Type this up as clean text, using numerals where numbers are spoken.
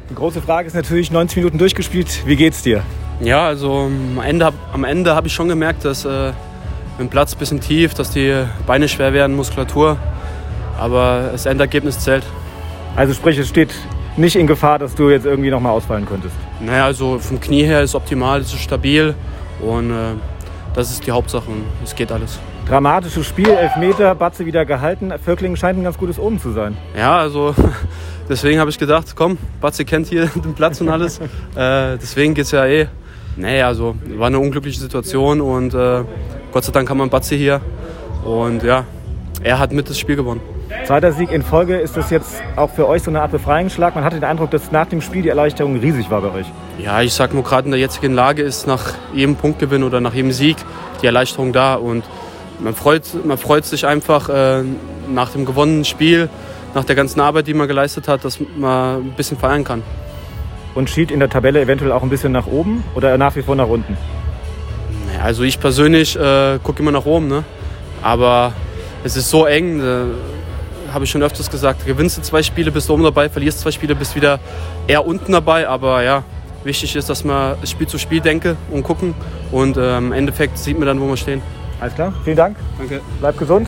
Die große Frage ist natürlich, 90 Minuten durchgespielt, wie geht's dir? Ja, also am Ende habe ich schon gemerkt, dass im Platz ein bisschen tief, dass die Beine schwer werden, Muskulatur. Aber das Endergebnis zählt. Also sprich, es steht nicht in Gefahr, dass du jetzt irgendwie nochmal ausfallen könntest? Naja, also vom Knie her ist optimal, es ist stabil und das ist die Hauptsache und es geht alles. Dramatisches Spiel, Elfmeter, Batze wieder gehalten. Völklingen scheint ein ganz gutes Omen zu sein. Ja, also deswegen habe ich gedacht, komm, Batze kennt hier den Platz und alles. Deswegen geht es ja eh. Nee, also war eine unglückliche Situation und Gott sei Dank haben wir Batze hier. Und ja, er hat mit das Spiel gewonnen. Zweiter Sieg in Folge, ist das jetzt auch für euch so eine Art Befreiungsschlag? Man hatte den Eindruck, dass nach dem Spiel die Erleichterung riesig war bei euch. Ja, ich sag nur, gerade in der jetzigen Lage ist nach jedem Punktgewinn oder nach jedem Sieg die Erleichterung da. Und man freut sich einfach nach dem gewonnenen Spiel, nach der ganzen Arbeit, die man geleistet hat, dass man ein bisschen feiern kann. Und schielt in der Tabelle eventuell auch ein bisschen nach oben oder nach wie vor nach unten? Also ich persönlich gucke immer nach oben, ne? Aber es ist so eng, habe ich schon öfters gesagt, gewinnst du 2 Spiele, bist du oben dabei, verlierst 2 Spiele, bist wieder eher unten dabei. Aber ja, wichtig ist, dass wir Spiel zu Spiel denken und gucken und im Endeffekt sieht man dann, wo wir stehen. Alles klar, vielen Dank. Danke. Bleib gesund.